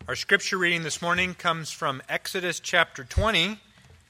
Our scripture reading this morning comes from Exodus chapter 20.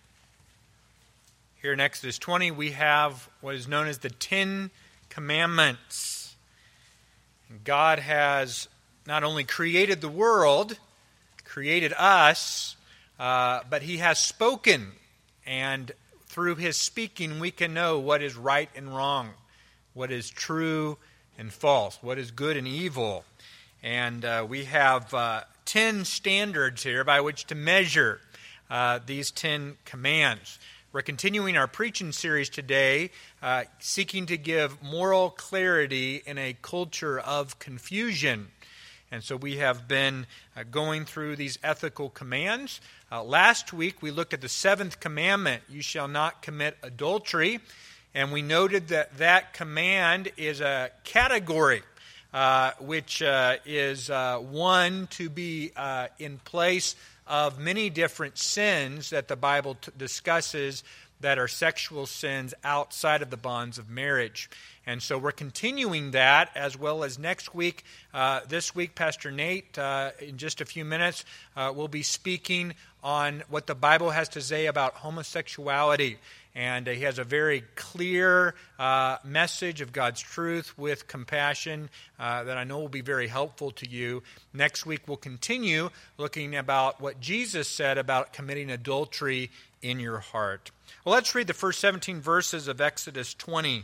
Here in Exodus 20, we have what is known as the Ten Commandments. God has not only created the world, created us, but He has spoken. And through His speaking, we can know what is right and wrong, what is true and false, what is good and evil. And we have 10 standards here by which to measure these 10 commands. We're continuing our preaching series today, seeking to give moral clarity in a culture of confusion. And so we have been going through these ethical commands. Last week we looked at the seventh commandment, you shall not commit adultery. And we noted that that command is a category which is one to be in place of many different sins that the Bible discusses that are sexual sins outside of the bonds of marriage. And so we're continuing that, as well as next week. This week, Pastor Nate, in just a few minutes, will be speaking on what the Bible has to say about homosexuality. And he has a very clear message of God's truth with compassion that I know will be very helpful to you. Next week we'll continue looking about what Jesus said about committing adultery in your heart. Well, let's read the first 17 verses of Exodus 20.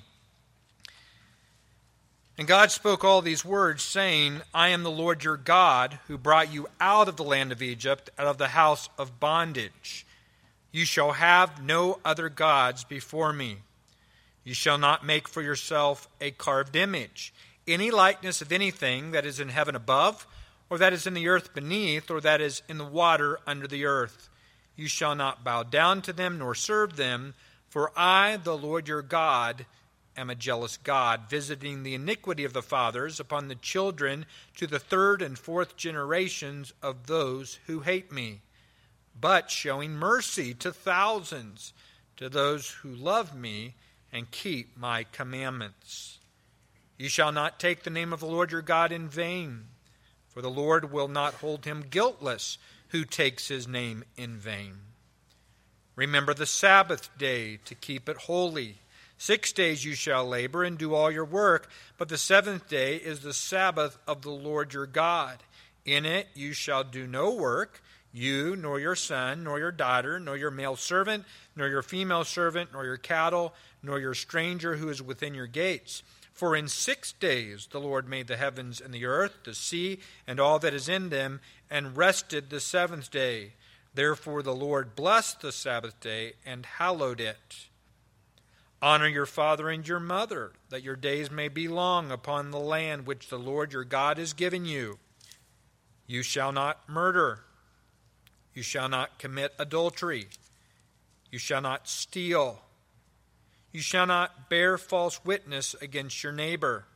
And God spoke all these words, saying, I am the Lord your God, who brought you out of the land of Egypt, out of the house of bondage. You shall have no other gods before me. You shall not make for yourself a carved image, any likeness of anything that is in heaven above, or that is in the earth beneath, or that is in the water under the earth. You shall not bow down to them nor serve them, for I, the Lord your God, am a jealous God, visiting the iniquity of the fathers upon the children to the third and fourth generations of those who hate me, but showing mercy to thousands, to those who love me and keep my commandments. You shall not take the name of the Lord your God in vain, for the Lord will not hold him guiltless who takes his name in vain. Remember the Sabbath day to keep it holy. 6 days you shall labor and do all your work, but the seventh day is the Sabbath of the Lord your God. In it you shall do no work, you, nor your son, nor your daughter, nor your male servant, nor your female servant, nor your cattle, nor your stranger who is within your gates. For in 6 days the Lord made the heavens and the earth, the sea, and all that is in them, and rested the seventh day. Therefore the Lord blessed the Sabbath day and hallowed it. Honor your father and your mother, that your days may be long upon the land which the Lord your God is giving you. You shall not murder. You shall not commit adultery. You shall not steal. You shall not bear false witness against your neighbor.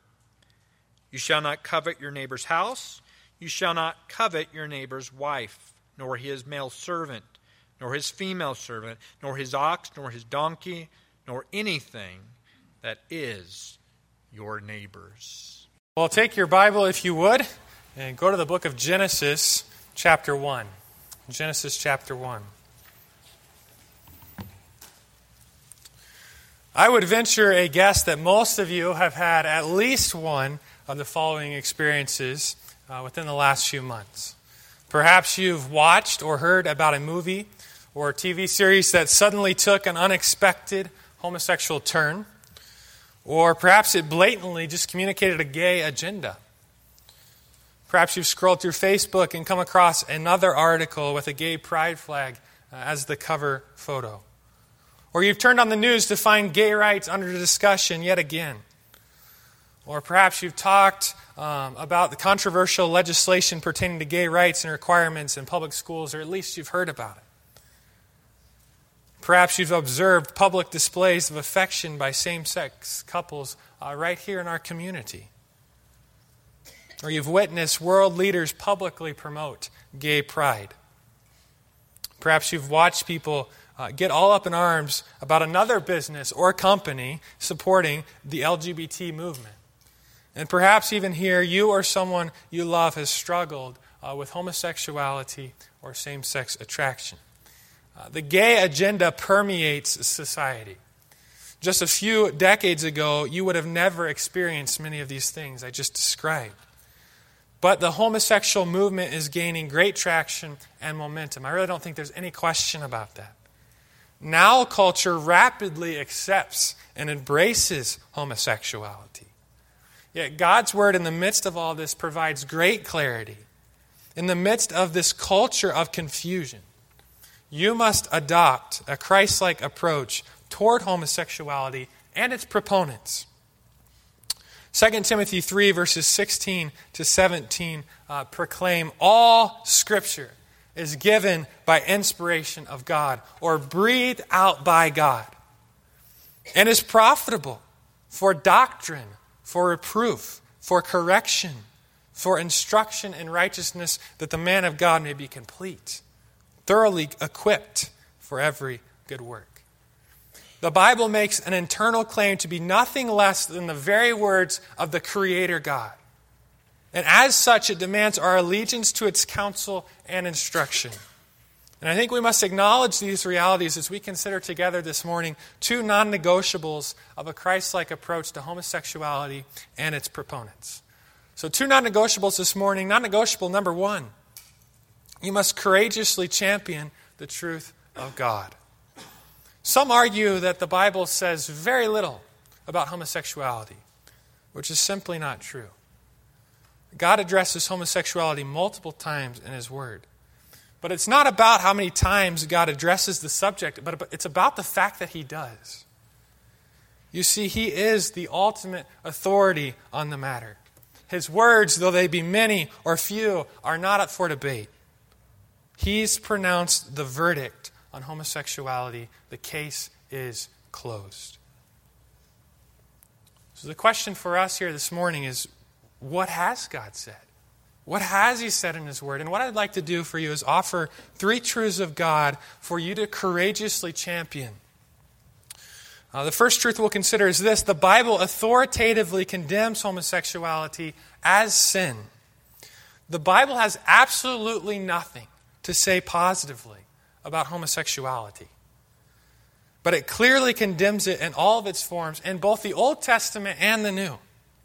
You shall not covet your neighbor's house. You shall not covet your neighbor's wife, nor his male servant, nor his female servant, nor his ox, nor his donkey, nor anything that is your neighbor's. Well, take your Bible, if you would, and go to the book of Genesis, chapter 1. Genesis chapter 1. I would venture a guess that most of you have had at least one of the following experiences within the last few months. Perhaps you've watched or heard about a movie or a TV series that suddenly took an unexpected homosexual turn, or perhaps it blatantly just communicated a gay agenda. Perhaps you've scrolled through Facebook and come across another article with a gay pride flag as the cover photo. Or you've turned on the news to find gay rights under discussion yet again. Or perhaps you've talked about the controversial legislation pertaining to gay rights and requirements in public schools, or at least you've heard about it. Perhaps you've observed public displays of affection by same-sex couples right here in our community. Or you've witnessed world leaders publicly promote gay pride. Perhaps you've watched people get all up in arms about another business or company supporting the LGBT movement. And perhaps even here, you or someone you love has struggled with homosexuality or same-sex attraction. The gay agenda permeates society. Just a few decades ago, you would have never experienced many of these things I just described. But the homosexual movement is gaining great traction and momentum. I really don't think there's any question about that. Now culture rapidly accepts and embraces homosexuality. Yet God's word in the midst of all this provides great clarity. In the midst of this culture of confusion, you must adopt a Christ-like approach toward homosexuality and its proponents. 2 Timothy 3, verses 16 to 17 proclaim all Scripture is given by inspiration of God or breathed out by God and is profitable for doctrine, for reproof, for correction, for instruction in righteousness, that the man of God may be complete, thoroughly equipped for every good work. The Bible makes an internal claim to be nothing less than the very words of the Creator God. And as such, it demands our allegiance to its counsel and instruction. And I think we must acknowledge these realities as we consider together this morning two non-negotiables of a Christ-like approach to homosexuality and its proponents. So two non-negotiables this morning. Non-negotiable number one, you must courageously champion the truth of God. Some argue that the Bible says very little about homosexuality, which is simply not true. God addresses homosexuality multiple times in His Word. But it's not about how many times God addresses the subject, but it's about the fact that He does. You see, He is the ultimate authority on the matter. His words, though they be many or few, are not up for debate. He's pronounced the verdict on homosexuality. The case is closed. So the question for us here this morning is, what has God said? What has He said in His Word? And what I'd like to do for you is offer three truths of God for you to courageously champion. The first truth we'll consider is this: the Bible authoritatively condemns homosexuality as sin. The Bible has absolutely nothing to say positively about homosexuality. But it clearly condemns it in all of its forms, in both the Old Testament and the New.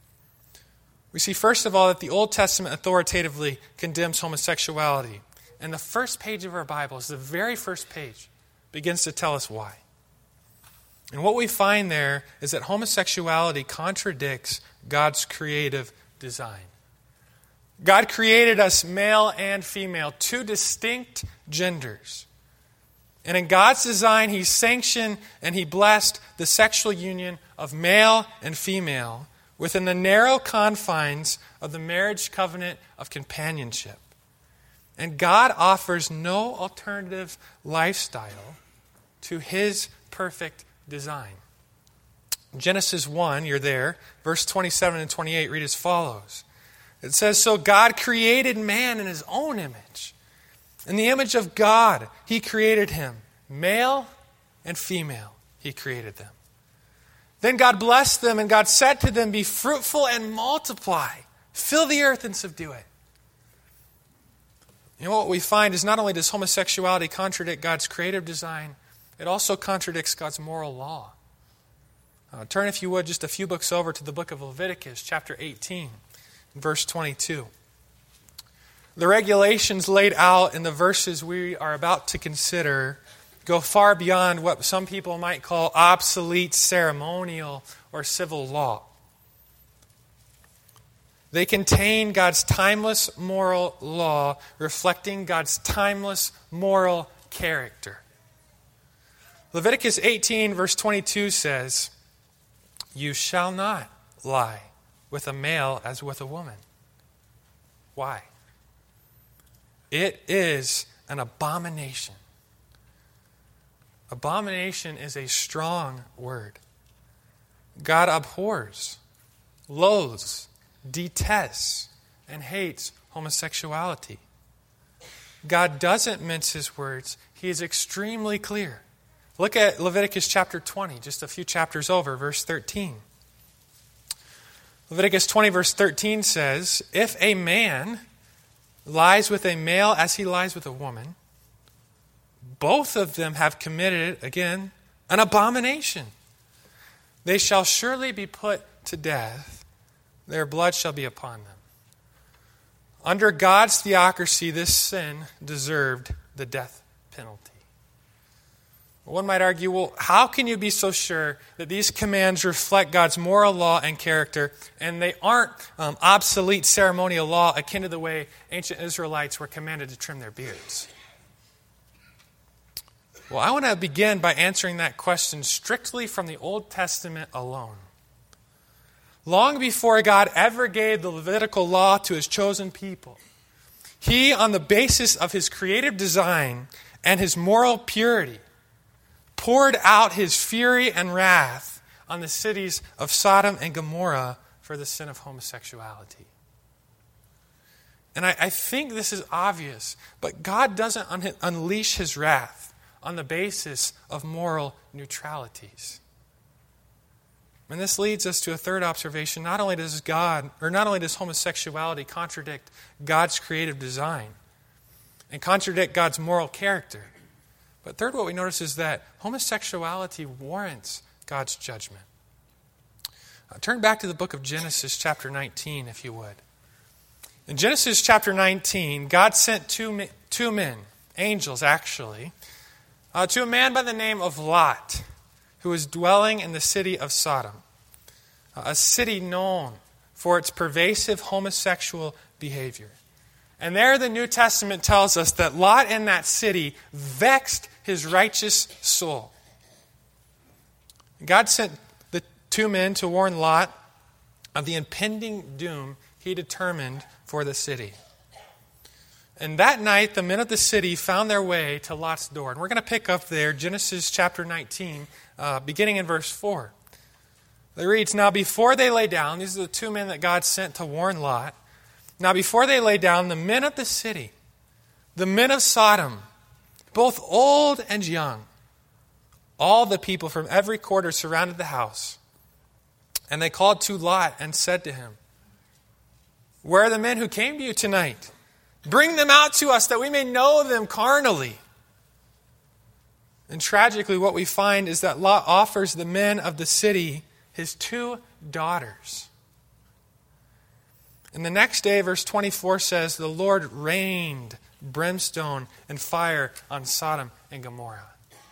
We see, first of all, that the Old Testament authoritatively condemns homosexuality. And the first page of our Bibles, the very first page, begins to tell us why. And what we find there is that homosexuality contradicts God's creative design. God created us male and female, two distinct genders. And in God's design, He sanctioned and He blessed the sexual union of male and female within the narrow confines of the marriage covenant of companionship. And God offers no alternative lifestyle to His perfect design. Genesis 1, you're there, verse 27 and 28 read as follows. It says, "So God created man in His own image. In the image of God, He created him. Male and female, He created them. Then God blessed them, and God said to them, 'Be fruitful and multiply. Fill the earth and subdue it.'" You know what we find is not only does homosexuality contradict God's creative design, it also contradicts God's moral law. Turn, if you would, just a few books over to the book of Leviticus, chapter 18. Verse 22. The regulations laid out in the verses we are about to consider go far beyond what some people might call obsolete ceremonial or civil law. They contain God's timeless moral law, reflecting God's timeless moral character. Leviticus 18, verse 22 says, "You shall not lie with a male as with a woman." Why? It is an abomination. Abomination is a strong word. God abhors, loathes, detests, and hates homosexuality. God doesn't mince His words. He is extremely clear. Look at Leviticus chapter 20, just a few chapters over, verse 13. Leviticus 20, verse 13 says, "If a man lies with a male as he lies with a woman, both of them have committed, again, an abomination. They shall surely be put to death. Their blood shall be upon them. Under God's theocracy, this sin deserved the death penalty. One might argue, well, how can you be so sure that these commands reflect God's moral law and character, and they aren't obsolete ceremonial law akin to the way ancient Israelites were commanded to trim their beards? Well, I want to begin by answering that question strictly from the Old Testament alone. Long before God ever gave the Levitical law to his chosen people, he, on the basis of his creative design and his moral purity, poured out his fury and wrath on the cities of Sodom and Gomorrah for the sin of homosexuality. And I think this is obvious, but God doesn't unleash his wrath on the basis of moral neutralities. And this leads us to a third observation. Not only does homosexuality contradict God's creative design and contradict God's moral character, but third, what we notice is that homosexuality warrants God's judgment. Turn back to the book of Genesis chapter 19, if you would. In Genesis chapter 19, God sent two men, angels actually, to a man by the name of Lot, who was dwelling in the city of Sodom, a city known for its pervasive homosexual behavior. And there the New Testament tells us that Lot in that city vexed his righteous soul. God sent the two men to warn Lot of the impending doom he determined for the city. And that night, the men of the city found their way to Lot's door. And we're going to pick up there, Genesis chapter 19, beginning in verse 4. It reads, "Now before they lay down," these are the two men that God sent to warn Lot. "Now before they lay down, the men of the city, the men of Sodom, both old and young, all the people from every quarter surrounded the house. And they called to Lot and said to him, 'Where are the men who came to you tonight? Bring them out to us that we may know them carnally.' And tragically, what we find is that Lot offers the men of the city his two daughters. And the next day, verse 24 says, the Lord rained brimstone and fire on Sodom and Gomorrah.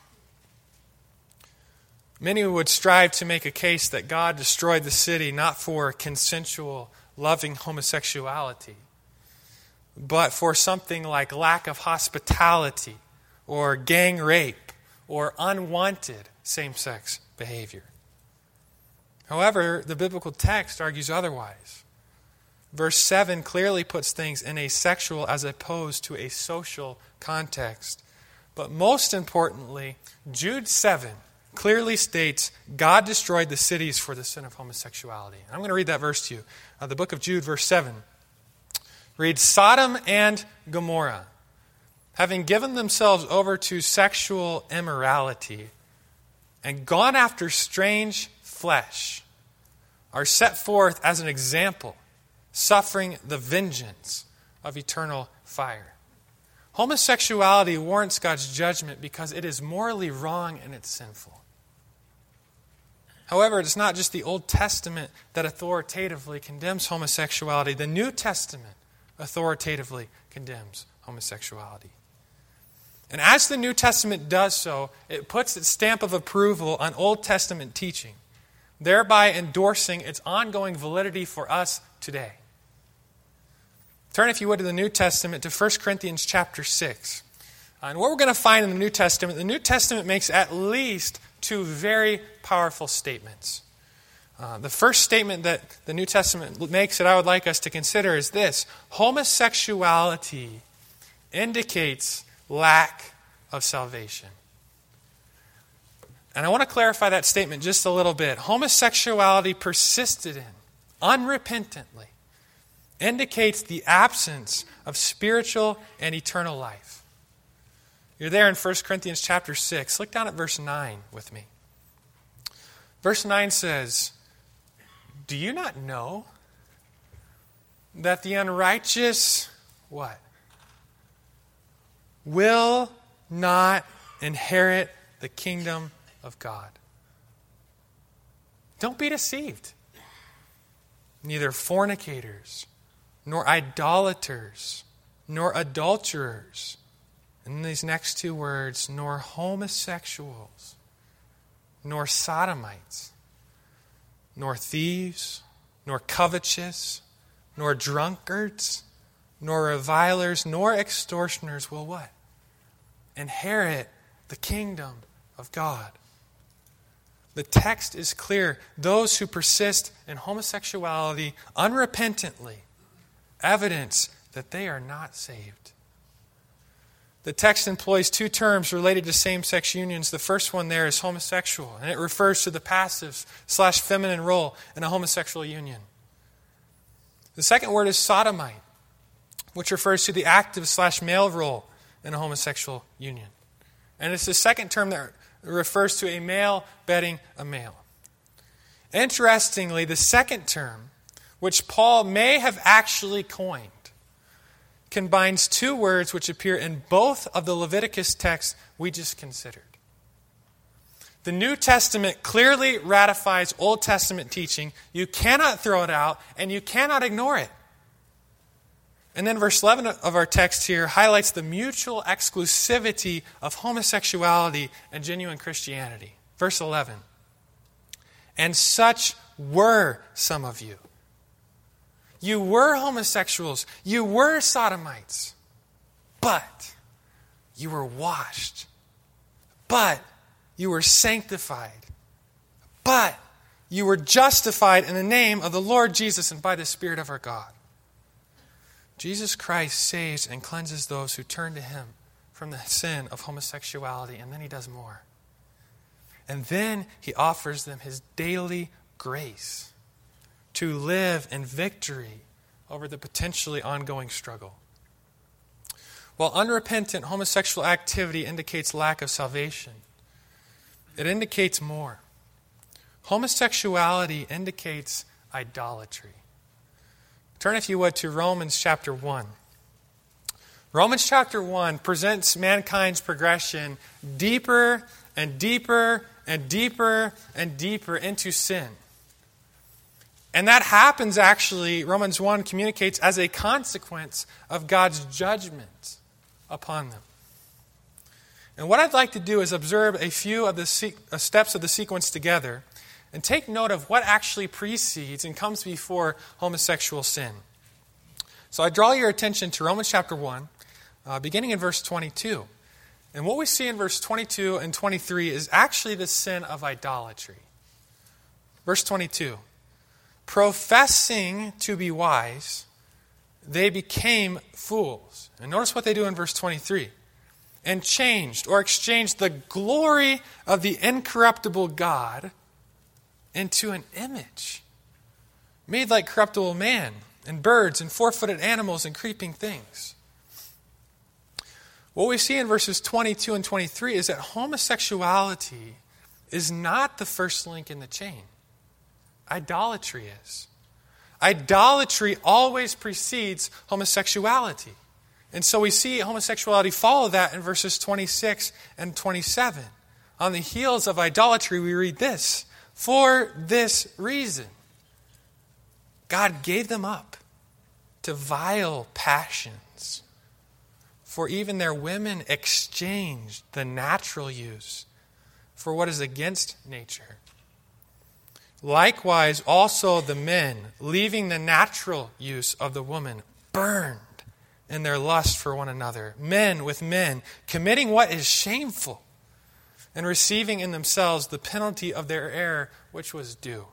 Many would strive to make a case that God destroyed the city not for consensual, loving homosexuality, but for something like lack of hospitality or gang rape or unwanted same-sex behavior. However, the biblical text argues otherwise. Verse 7 clearly puts things in a sexual as opposed to a social context. But most importantly, Jude 7 clearly states God destroyed the cities for the sin of homosexuality. I'm going to read that verse to you. The book of Jude, verse 7. Reads, "Sodom and Gomorrah, having given themselves over to sexual immorality and gone after strange flesh, are set forth as an example, suffering the vengeance of eternal fire." Homosexuality warrants God's judgment because it is morally wrong and it's sinful. However, it's not just the Old Testament that authoritatively condemns homosexuality. The New Testament authoritatively condemns homosexuality. And as the New Testament does so, it puts its stamp of approval on Old Testament teaching, thereby endorsing its ongoing validity for us today. Turn, if you would, to the New Testament, to 1 Corinthians chapter 6. And what we're going to find in the New Testament makes at least two very powerful statements. The first statement that the New Testament makes that I would like us to consider is this: homosexuality indicates lack of salvation. And I want to clarify that statement just a little bit. Homosexuality persisted in, unrepentantly, indicates the absence of spiritual and eternal life. You're there in 1 Corinthians chapter 6. Look down at verse 9 with me. Verse 9 says, "Do you not know that the unrighteous what? Will not inherit the kingdom of God. Don't be deceived. Neither fornicators, nor idolaters, nor adulterers, and these next two words, nor homosexuals, nor sodomites, nor thieves, nor covetous, nor drunkards, nor revilers, nor extortioners will what? Inherit the kingdom of God. The text is clear. Those who persist in homosexuality unrepentantly, evidence that they are not saved. The text employs two terms related to same-sex unions. The first one there is homosexual, and it refers to the passive/feminine role in a homosexual union. The second word is sodomite, which refers to the active/male role in a homosexual union. And it's the second term that refers to a male bedding a male. Interestingly, the second term, which Paul may have actually coined, combines two words which appear in both of the Leviticus texts we just considered. The New Testament clearly ratifies Old Testament teaching. You cannot throw it out, and you cannot ignore it. And then verse 11 of our text here highlights the mutual exclusivity of homosexuality and genuine Christianity. Verse 11. And such were some of you. You were homosexuals. You were sodomites. But you were washed. But you were sanctified. But you were justified in the name of the Lord Jesus and by the Spirit of our God. Jesus Christ saves and cleanses those who turn to Him from the sin of homosexuality, and then He does more. And then He offers them His daily grace to live in victory over the potentially ongoing struggle. While unrepentant homosexual activity indicates lack of salvation, it indicates more. Homosexuality indicates idolatry. Turn, if you would, to Romans chapter 1. Romans chapter 1 presents mankind's progression deeper and deeper and deeper and deeper into sin. And that happens, actually, Romans 1 communicates, as a consequence of God's judgment upon them. And what I'd like to do is observe a few of the steps of the sequence together and take note of what actually precedes and comes before homosexual sin. So I draw your attention to Romans chapter 1, beginning in verse 22. And what we see in verse 22 and 23 is actually the sin of idolatry. Verse 22. Professing to be wise, they became fools. And notice what they do in verse 23. And changed or exchanged the glory of the incorruptible God into an image made like corruptible man and birds and four-footed animals and creeping things. What we see in verses 22 and 23 is that homosexuality is not the first link in the chain. Idolatry is. Idolatry always precedes homosexuality. And so we see homosexuality follow that in verses 26 and 27. On the heels of idolatry, we read this. For this reason, God gave them up to vile passions. For even their women exchanged the natural use for what is against nature. Likewise, also the men, leaving the natural use of the woman, burned in their lust for one another. Men with men, committing what is shameful, and receiving in themselves the penalty of their error, which was due.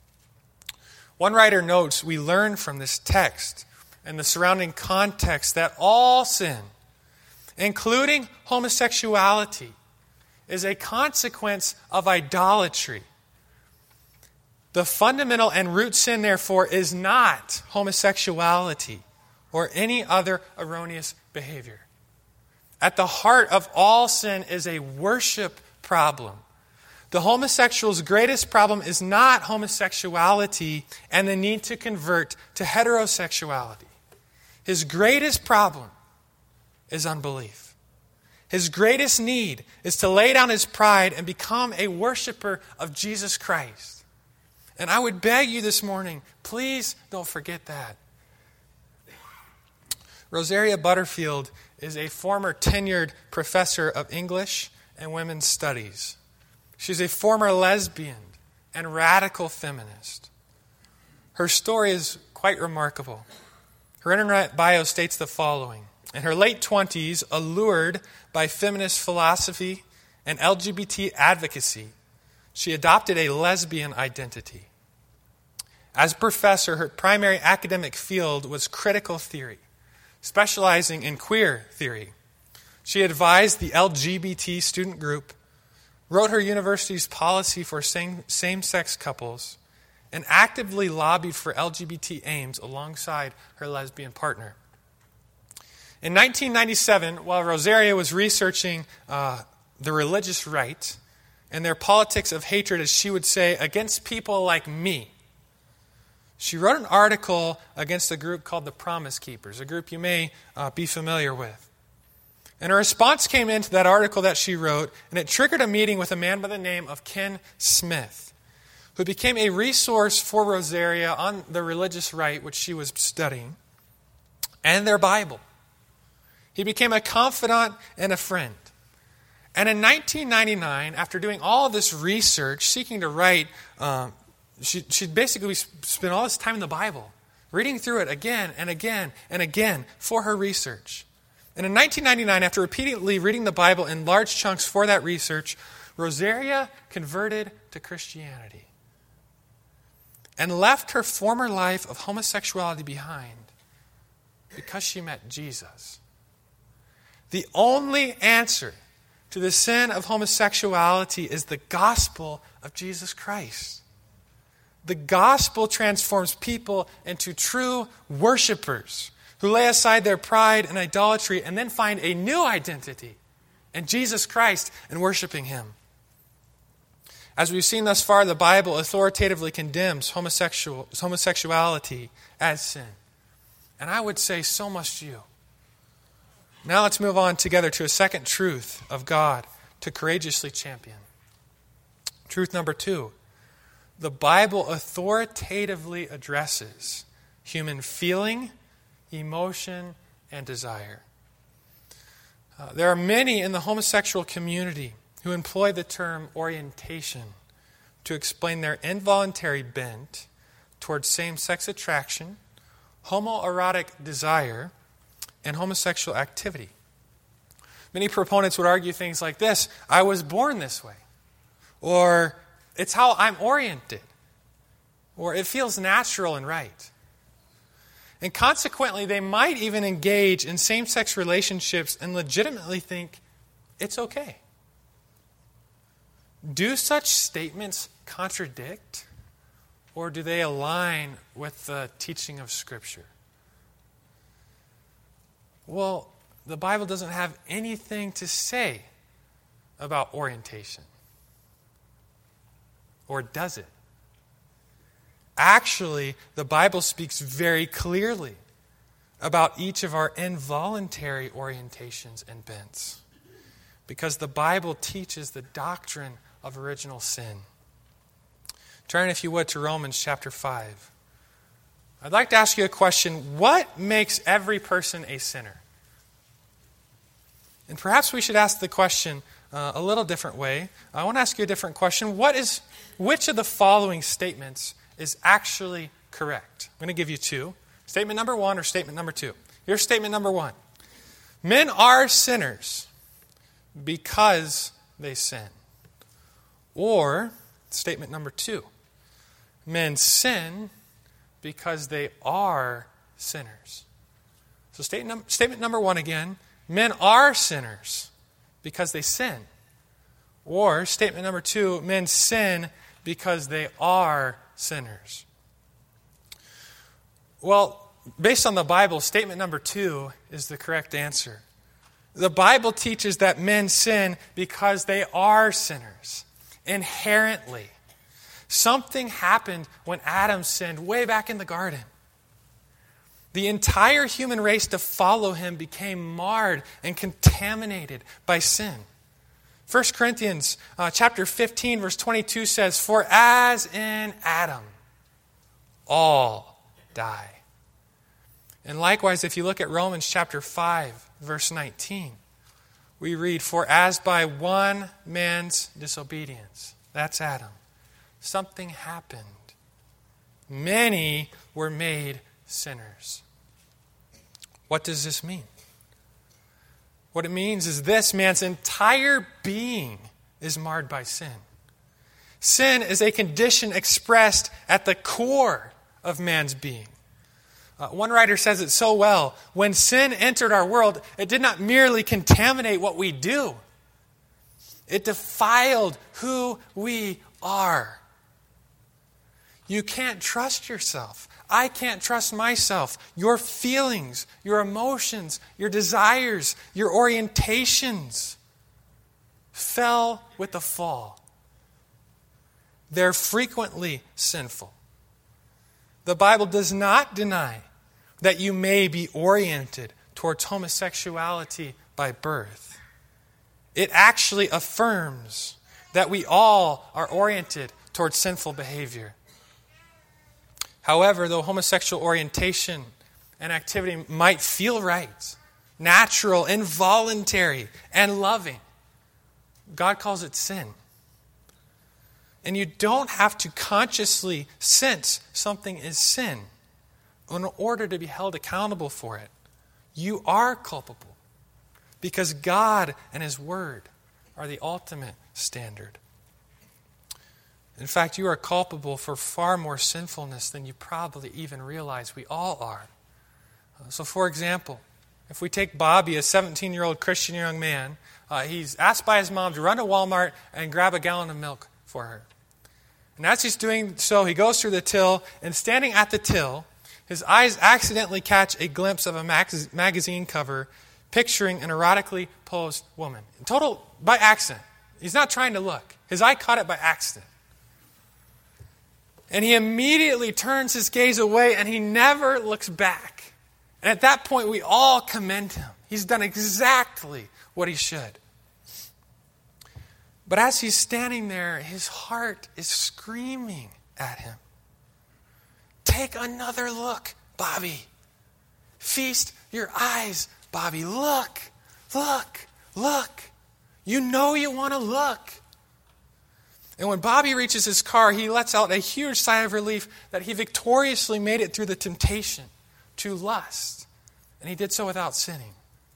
One writer notes, we learn from this text and the surrounding context that all sin, including homosexuality, is a consequence of idolatry. The fundamental and root sin, therefore, is not homosexuality or any other erroneous behavior. At the heart of all sin is a worship problem. The homosexual's greatest problem is not homosexuality and the need to convert to heterosexuality. His greatest problem is unbelief. His greatest need is to lay down his pride and become a worshiper of Jesus Christ. And I would beg you this morning, please don't forget that. Rosaria Butterfield is a former tenured professor of English and women's studies. She's a former lesbian and radical feminist. Her story is quite remarkable. Her internet bio states the following. In her late 20s, allured by feminist philosophy and LGBT advocacy, she adopted a lesbian identity. As a professor, her primary academic field was critical theory, specializing in queer theory. She advised the LGBT student group, wrote her university's policy for same-sex couples, and actively lobbied for LGBT aims alongside her lesbian partner. In 1997, while Rosaria was researching the religious right and their politics of hatred, as she would say, against people like me, she wrote an article against a group called the Promise Keepers, a group you may be familiar with. And her response came into that article that she wrote, and it triggered a meeting with a man by the name of Ken Smith, who became a resource for Rosaria on the religious right, which she was studying, and their Bible. He became a confidant and a friend. And in 1999, after doing all of this research, seeking to write, she'd basically spent all this time in the Bible, reading through it again and again and again for her research. And in 1999, after repeatedly reading the Bible in large chunks for that research, Rosaria converted to Christianity and left her former life of homosexuality behind because she met Jesus. The only answer to the sin of homosexuality is the gospel of Jesus Christ. The gospel transforms people into true worshipers who lay aside their pride and idolatry and then find a new identity in Jesus Christ and worshiping Him. As we've seen thus far, the Bible authoritatively condemns homosexuality as sin. And I would say so must you. Now let's move on together to a second truth of God to courageously champion. Truth number 2. The Bible authoritatively addresses human feeling, emotion, and desire. There are many in the homosexual community who employ the term orientation to explain their involuntary bent towards same-sex attraction, homoerotic desire, and homosexual activity. Many proponents would argue things like this: I was born this way, or it's how I'm oriented, or it feels natural and right. And consequently, they might even engage in same-sex relationships and legitimately think it's okay. Do such statements contradict, or do they align with the teaching of Scripture? Well, the Bible doesn't have anything to say about orientation. Or does it? Actually, the Bible speaks very clearly about each of our involuntary orientations and bents, because the Bible teaches the doctrine of original sin. Turn, if you would, to Romans chapter 5. I'd like to ask you a question. What makes every person a sinner? And perhaps we should ask the question a little different way. I want to ask you a different question. Which of the following statements is actually correct? I'm going to give you 2. Statement number 1 or statement number 2. Here's statement number 1. Men are sinners because they sin. Or statement number 2. Men sin because they are sinners. So statement number 1 again. Men are sinners because they sin. Or statement number 2, men sin because they are sinners. Well, based on the Bible, statement number 2 is the correct answer. The Bible teaches that men sin because they are sinners, inherently. Something happened when Adam sinned way back in the garden. the entire human race to follow him became marred and contaminated by sin. 1 Corinthians chapter 15, verse 22 says, "For as in Adam, all die." And likewise, if you look at Romans chapter 5, verse 19, we read, "For as by one man's disobedience," that's Adam, "something happened. Many were made sinners." What does this mean? What it means is this: man's entire being is marred by sin. Sin is a condition expressed at the core of man's being. One writer says it so well: when sin entered our world, it did not merely contaminate what we do. It defiled who we are. You can't trust yourself. I can't trust myself. Your feelings, your emotions, your desires, your orientations fell with the fall. They're frequently sinful. The Bible does not deny that you may be oriented towards homosexuality by birth. It actually affirms that we all are oriented towards sinful behavior. However, though homosexual orientation and activity might feel right, natural, involuntary, and loving, God calls it sin. And you don't have to consciously sense something is sin in order to be held accountable for it. You are culpable because God and His Word are the ultimate standard. In fact, you are culpable for far more sinfulness than you probably even realize. We all are. So, for example, if we take Bobby, a 17-year-old Christian young man, he's asked by his mom to run to Walmart and grab a gallon of milk for her. And as he's doing so, he goes through the till, and standing at the till, his eyes accidentally catch a glimpse of a magazine cover picturing an erotically posed woman. Total by accident. He's not trying to look. His eye caught it by accident. And he immediately turns his gaze away, and he never looks back. And at that point, we all commend him. He's done exactly what he should. But as he's standing there, his heart is screaming at him. Take another look, Bobby. Feast your eyes, Bobby. Look, look, look. You know you want to look. And when Bobby reaches his car, he lets out a huge sigh of relief that he victoriously made it through the temptation to lust. And he did so without sinning.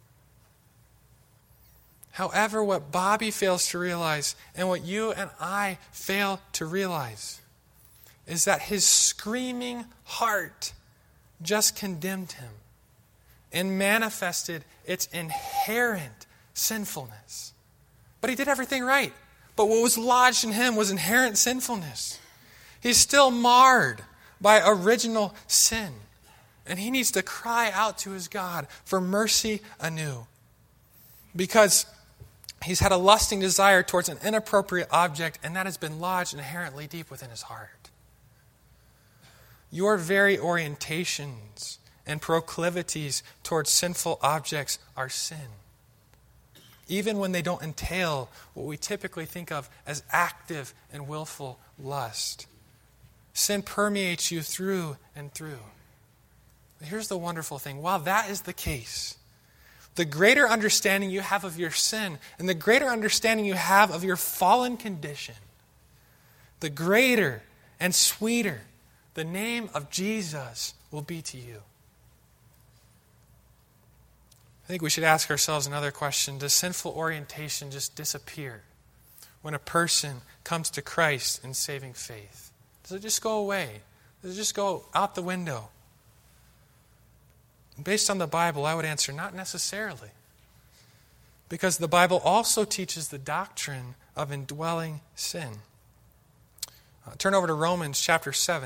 However, what Bobby fails to realize, and what you and I fail to realize, is that his screaming heart just condemned him and manifested its inherent sinfulness. But he did everything right. But what was lodged in him was inherent sinfulness. He's still marred by original sin. And he needs to cry out to his God for mercy anew. Because he's had a lusting desire towards an inappropriate object, and that has been lodged inherently deep within his heart. Your very orientations and proclivities towards sinful objects are sin, even when they don't entail what we typically think of as active and willful lust. Sin permeates you through and through. But here's the wonderful thing. While that is the case, the greater understanding you have of your sin and the greater understanding you have of your fallen condition, the greater and sweeter the name of Jesus will be to you. I think we should ask ourselves another question. Does sinful orientation just disappear when a person comes to Christ in saving faith? Does it just go away? Does it just go out the window? Based on the Bible, I would answer not necessarily. Because the Bible also teaches the doctrine of indwelling sin. Turn over to Romans chapter 7.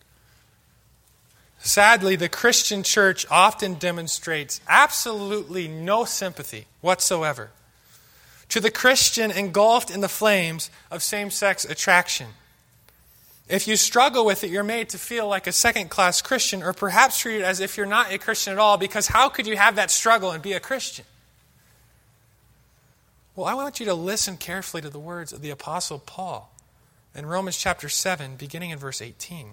Sadly, the Christian church often demonstrates absolutely no sympathy whatsoever to the Christian engulfed in the flames of same-sex attraction. If you struggle with it, you're made to feel like a second-class Christian, or perhaps treated as if you're not a Christian at all, because how could you have that struggle and be a Christian? Well, I want you to listen carefully to the words of the Apostle Paul in Romans chapter 7, beginning in verse 18.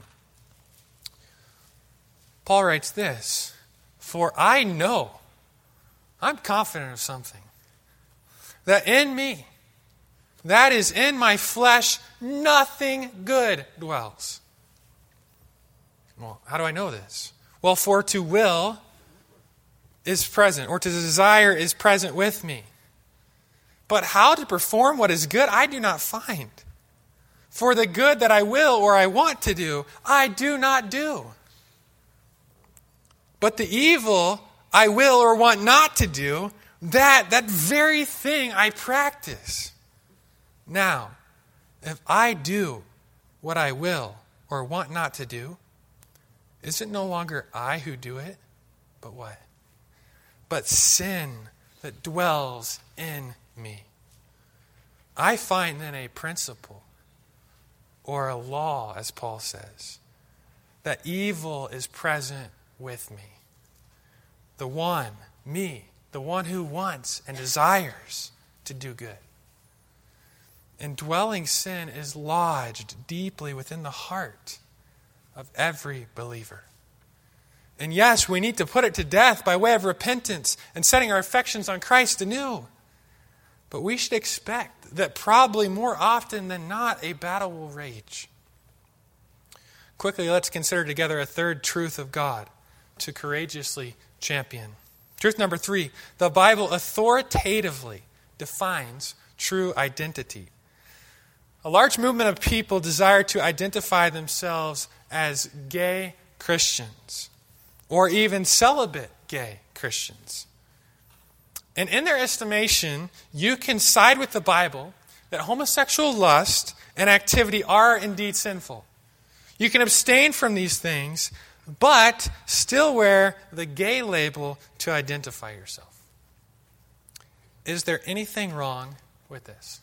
Paul writes this, "For I know," I'm confident of something, "that in me, that is in my flesh, nothing good dwells." Well, how do I know this? Well, for to will is present, or to desire is present with me. But how to perform what is good, I do not find. For the good that I will or I want to do, I do not do. But the evil I will or want not to do, that very thing I practice. Now, if I do what I will or want not to do, is it no longer I who do it, but what? But sin that dwells in me. I find then a principle, or a law, as Paul says, that evil is present with me. The one, me, the one who wants and desires to do good. Indwelling sin is lodged deeply within the heart of every believer. And yes, we need to put it to death by way of repentance and setting our affections on Christ anew. But we should expect that probably more often than not, a battle will rage. Quickly, let's consider together a third truth of God to courageously champion. Truth number 3, the Bible authoritatively defines true identity. A large movement of people desire to identify themselves as gay Christians, or even celibate gay Christians. And in their estimation, you can side with the Bible that homosexual lust and activity are indeed sinful. You can abstain from these things, but still wear the gay label to identify yourself. Is there anything wrong with this?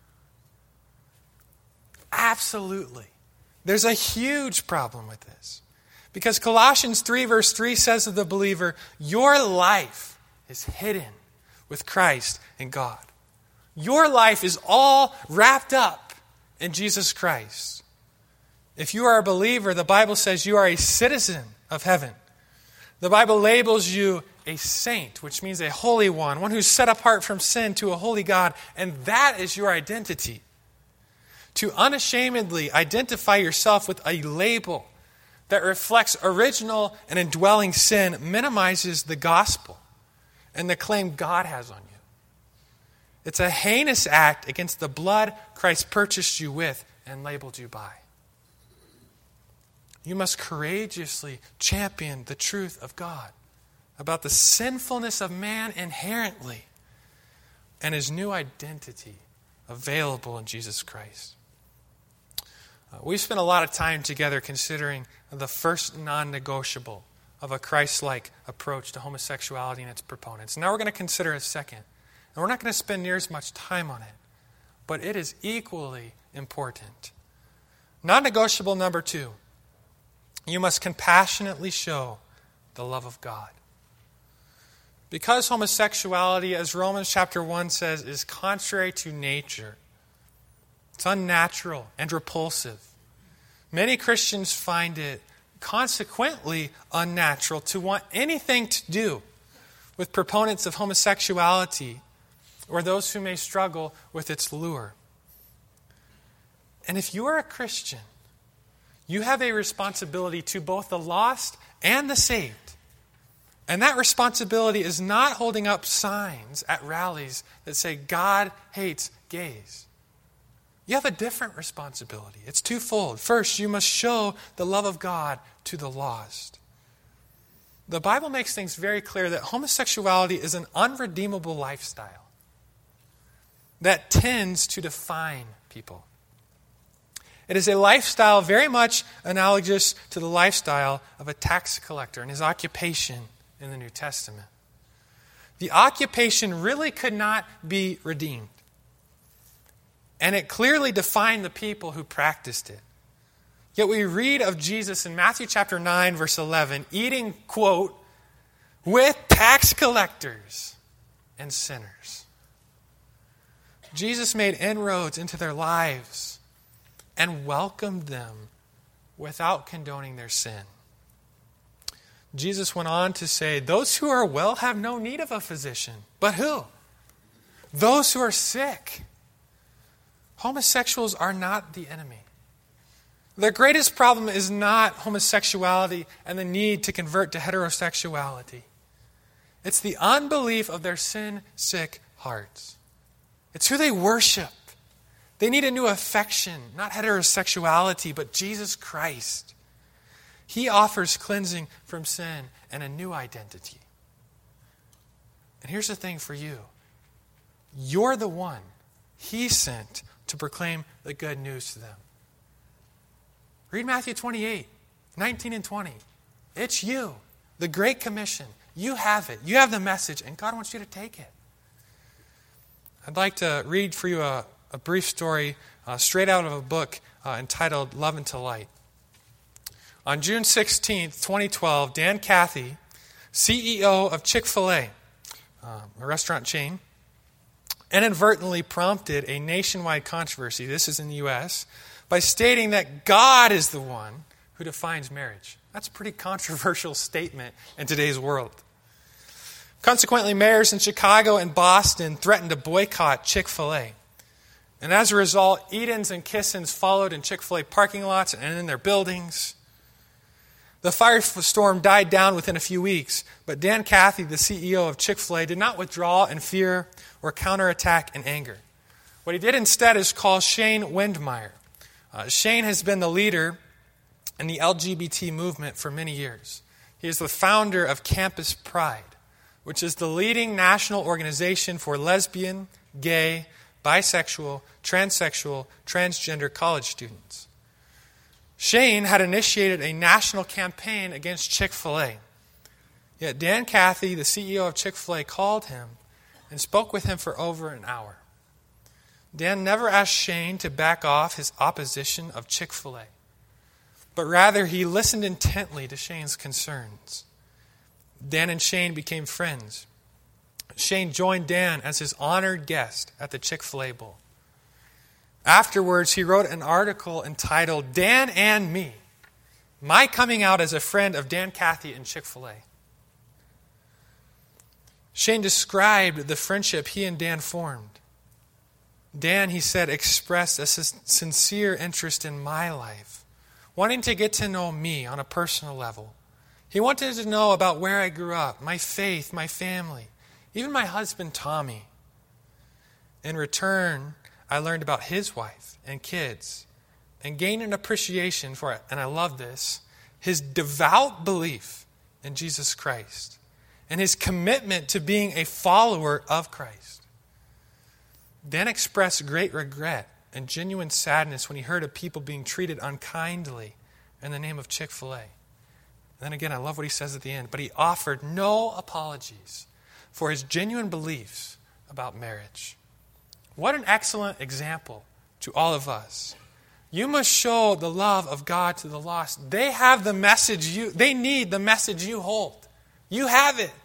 Absolutely. There's a huge problem with this. Because Colossians 3 verse 3 says of the believer, your life is hidden with Christ in God. Your life is all wrapped up in Jesus Christ. If you are a believer, the Bible says you are a citizen of heaven. The Bible labels you a saint, which means a holy one who's set apart from sin to a holy God, and that is your identity. To unashamedly identify yourself with a label that reflects original and indwelling sin minimizes the gospel and the claim God has on you. It's a heinous act against the blood Christ purchased you with and labeled you by. You must courageously champion the truth of God about the sinfulness of man inherently and his new identity available in Jesus Christ. We've spent a lot of time together considering the first non-negotiable of a Christ-like approach to homosexuality and its proponents. Now we're going to consider a second. And we're not going to spend near as much time on it, but it is equally important. Non-negotiable number 2. You must compassionately show the love of God. Because homosexuality, as Romans chapter 1 says, is contrary to nature, it's unnatural and repulsive. Many Christians find it consequently unnatural to want anything to do with proponents of homosexuality or those who may struggle with its lure. And if you are a Christian, you have a responsibility to both the lost and the saved. And that responsibility is not holding up signs at rallies that say God hates gays. You have a different responsibility. It's twofold. First, you must show the love of God to the lost. The Bible makes things very clear that homosexuality is an unredeemable lifestyle that tends to define people. It is a lifestyle very much analogous to the lifestyle of a tax collector and his occupation in the New Testament. The occupation really could not be redeemed. And it clearly defined the people who practiced it. Yet we read of Jesus in Matthew chapter 9, verse 11, eating, quote, with tax collectors and sinners. Jesus made inroads into their lives and welcomed them without condoning their sin. Jesus went on to say, those who are well have no need of a physician. But who? Those who are sick. Homosexuals are not the enemy. Their greatest problem is not homosexuality and the need to convert to heterosexuality. It's the unbelief of their sin-sick hearts. It's who they worship. They need a new affection, not heterosexuality, but Jesus Christ. He offers cleansing from sin and a new identity. And here's the thing for you. You're the one He sent to proclaim the good news to them. Read Matthew 28, 19 and 20. It's you, the Great Commission. You have it. You have the message, and God wants you to take it. I'd like to read for you a brief story straight out of a book entitled Love Unto Light. On June 16th, 2012, Dan Cathy, CEO of Chick-fil-A, a restaurant chain, inadvertently prompted a nationwide controversy, this is in the U.S., by stating that God is the one who defines marriage. That's a pretty controversial statement in today's world. Consequently, mayors in Chicago and Boston threatened to boycott Chick-fil-A. And as a result, Edens and Kissins followed in Chick-fil-A parking lots and in their buildings. The firestorm died down within a few weeks, but Dan Cathy, the CEO of Chick-fil-A, did not withdraw in fear or counterattack in anger. What he did instead is call Shane Windmeyer. Shane has been the leader in the LGBT movement for many years. He is the founder of Campus Pride, which is the leading national organization for lesbian, gay, bisexual, transsexual, transgender college students. Shane had initiated a national campaign against Chick-fil-A. Yet Dan Cathy, the CEO of Chick-fil-A, called him and spoke with him for over an hour. Dan never asked Shane to back off his opposition of Chick-fil-A, but rather he listened intently to Shane's concerns. Dan and Shane became friends. Shane joined Dan as his honored guest at the Chick-fil-A Bowl. Afterwards, he wrote an article entitled, Dan and Me, My Coming Out as a Friend of Dan Cathy and Chick-fil-A. Shane described the friendship he and Dan formed. Dan, he said, expressed a sincere interest in my life, wanting to get to know me on a personal level. He wanted to know about where I grew up, my faith, my family, even my husband, Tommy. In return, I learned about his wife and kids and gained an appreciation for it, and I love this, his devout belief in Jesus Christ and his commitment to being a follower of Christ. Dan expressed great regret and genuine sadness when he heard of people being treated unkindly in the name of Chick-fil-A. Then again, I love what he says at the end, but he offered no apologies for his genuine beliefs about marriage. What an excellent example to all of us. You must show the love of God to the lost. They have the message they need the message you hold. You have it.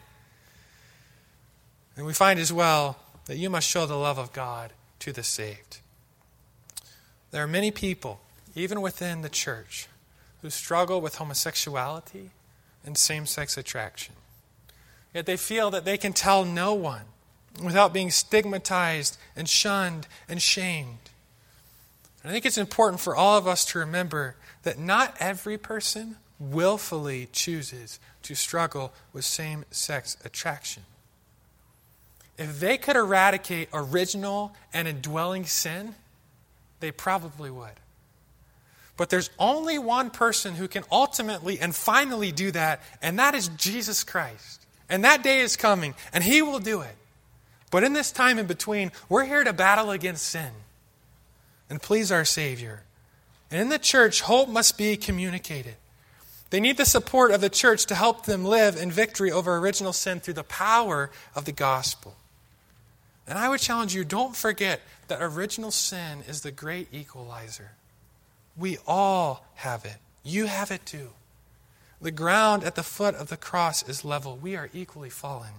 And we find as well that you must show the love of God to the saved. There are many people, even within the church, who struggle with homosexuality and same-sex attraction. Yet they feel that they can tell no one without being stigmatized and shunned and shamed. And I think it's important for all of us to remember that not every person willfully chooses to struggle with same-sex attraction. If they could eradicate original and indwelling sin, they probably would. But there's only one person who can ultimately and finally do that, and that is Jesus Christ. And that day is coming, and He will do it. But in this time in between, we're here to battle against sin and please our Savior. And in the church, hope must be communicated. They need the support of the church to help them live in victory over original sin through the power of the gospel. And I would challenge you, don't forget that original sin is the great equalizer. We all have it. You have it too. The ground at the foot of the cross is level. We are equally fallen.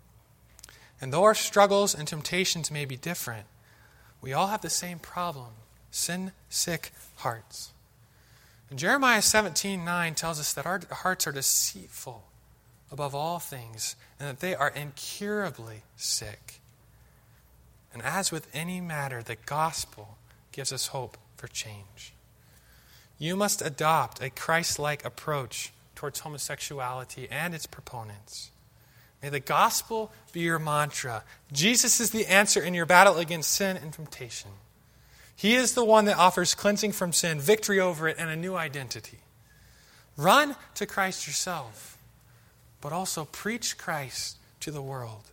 And though our struggles and temptations may be different, we all have the same problem, sin-sick hearts. And Jeremiah 17:9 tells us that our hearts are deceitful above all things, and that they are incurably sick. And as with any matter, the gospel gives us hope for change. You must adopt a Christ-like approach towards homosexuality and its proponents. May the gospel be your mantra. Jesus is the answer in your battle against sin and temptation. He is the one that offers cleansing from sin, victory over it, and a new identity. Run to Christ yourself, but also preach Christ to the world.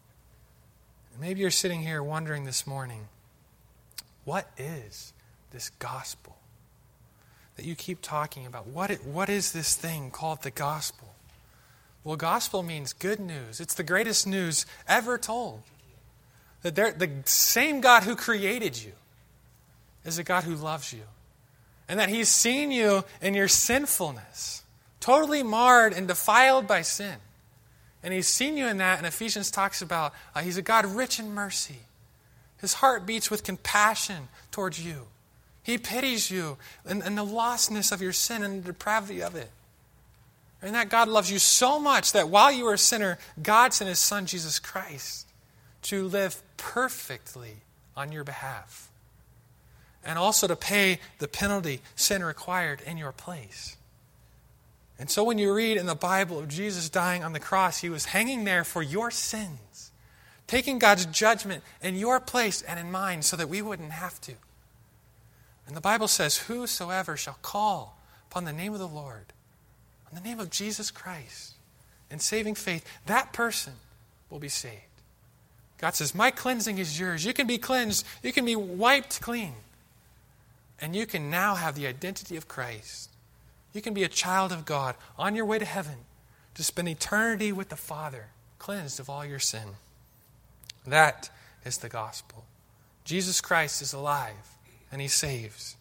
And maybe you're sitting here wondering this morning, what is this gospel that you keep talking about? What is this thing called the gospel? Well, gospel means good news. It's the greatest news ever told. That the same God who created you is a God who loves you. And that He's seen you in your sinfulness, totally marred and defiled by sin. And He's seen you in that, and Ephesians talks about He's a God rich in mercy. His heart beats with compassion towards you. He pities you and the lostness of your sin and the depravity of it. And that God loves you so much that while you were a sinner, God sent His Son, Jesus Christ, to live perfectly on your behalf. And also to pay the penalty sin required in your place. And so when you read in the Bible of Jesus dying on the cross, He was hanging there for your sins, taking God's judgment in your place and in mine so that we wouldn't have to. And the Bible says, whosoever shall call upon the name of the Lord, on the name of Jesus Christ, in saving faith, that person will be saved. God says, my cleansing is yours. You can be cleansed. You can be wiped clean. And you can now have the identity of Christ. You can be a child of God on your way to heaven to spend eternity with the Father, cleansed of all your sin. That is the gospel. Jesus Christ is alive, and He saves.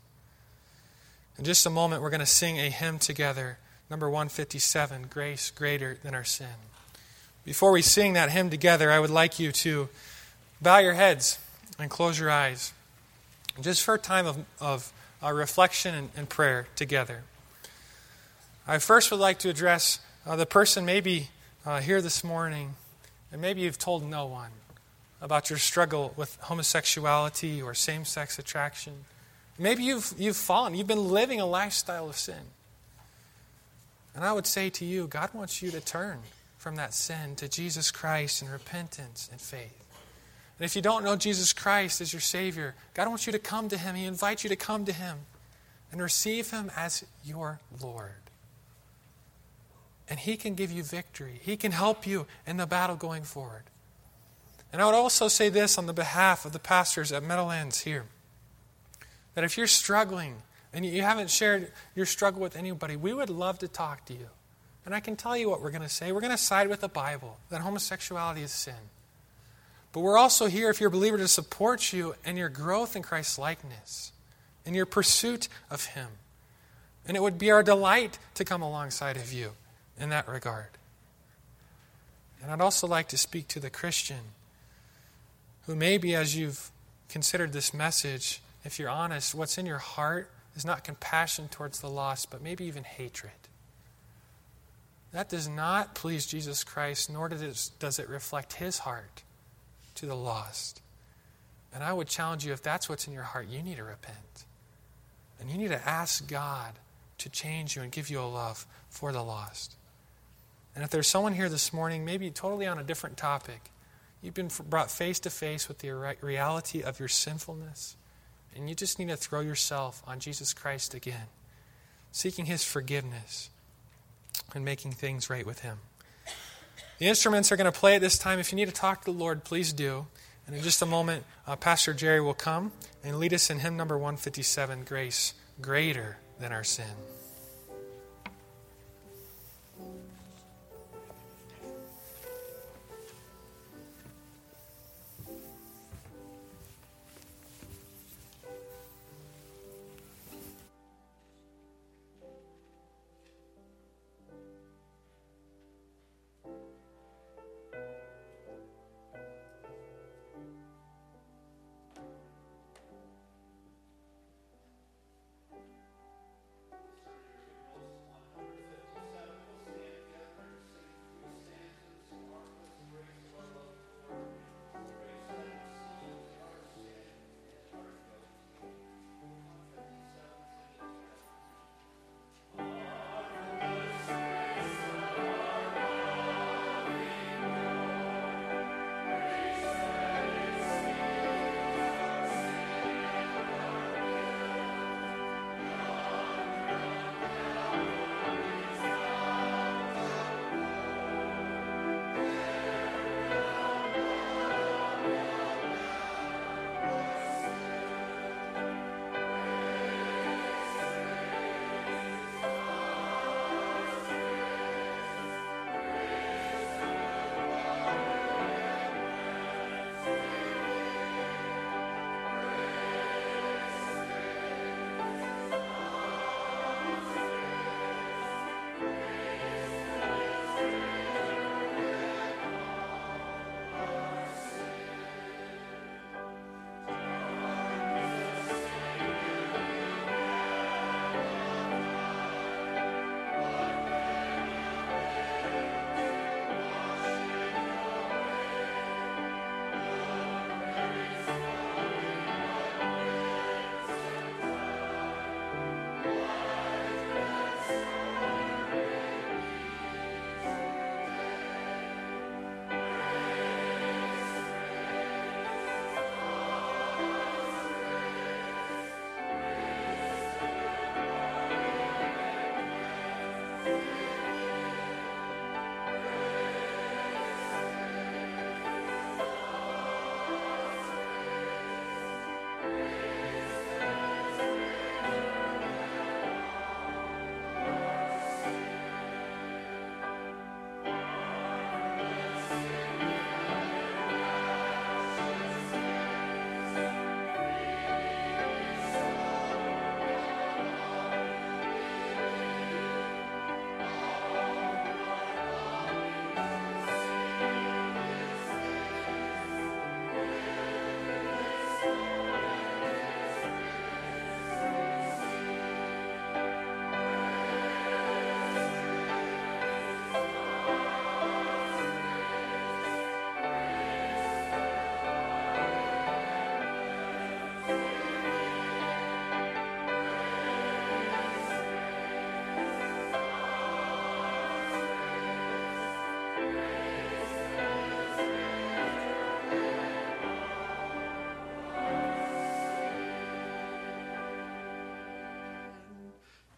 In just a moment, we're going to sing a hymn together, number 157, Grace Greater Than Our Sin. Before we sing that hymn together, I would like you to bow your heads and close your eyes, just for a time of reflection and prayer together. I first would like to address the person maybe here this morning, and maybe you've told no one about your struggle with homosexuality or same-sex attraction. Maybe you've fallen. You've been living a lifestyle of sin. And I would say to you, God wants you to turn from that sin to Jesus Christ in repentance and faith. And if you don't know Jesus Christ as your Savior, God wants you to come to Him. He invites you to come to Him and receive Him as your Lord. And He can give you victory. He can help you in the battle going forward. And I would also say this on the behalf of the pastors at Meadowlands here, that if you're struggling and you haven't shared your struggle with anybody, we would love to talk to you. And I can tell you what we're going to say. We're going to side with the Bible, that homosexuality is sin. But we're also here, if you're a believer, to support you in your growth in Christ's likeness, in your pursuit of Him. And it would be our delight to come alongside of you in that regard. And I'd also like to speak to the Christian who maybe, as you've considered this message, if you're honest, what's in your heart is not compassion towards the lost, but maybe even hatred. That does not please Jesus Christ, nor does it reflect His heart to the lost. And I would challenge you, if that's what's in your heart, you need to repent. And you need to ask God to change you and give you a love for the lost. And if there's someone here this morning, maybe totally on a different topic, you've been brought face to face with the reality of your sinfulness, and you just need to throw yourself on Jesus Christ again, seeking His forgiveness and making things right with Him. The instruments are going to play at this time. If you need to talk to the Lord, please do. And in just a moment, Pastor Jerry will come and lead us in hymn number 157, Grace Greater Than Our Sin.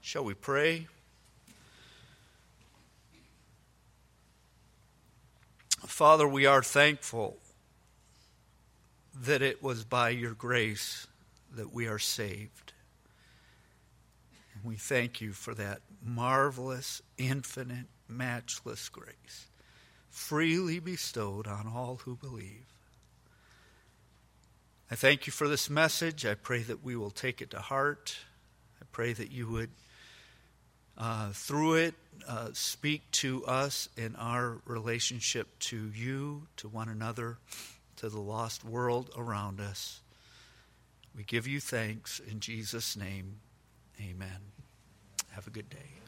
Shall we pray? Father, we are thankful that it was by your grace that we are saved. And we thank you for that marvelous, infinite, matchless grace, freely bestowed on all who believe. I thank you for this message. I pray that we will take it to heart. I pray that you would, through it, speak to us in our relationship to you, to one another, to the lost world around us. We give you thanks in Jesus' name. Amen. Have a good day.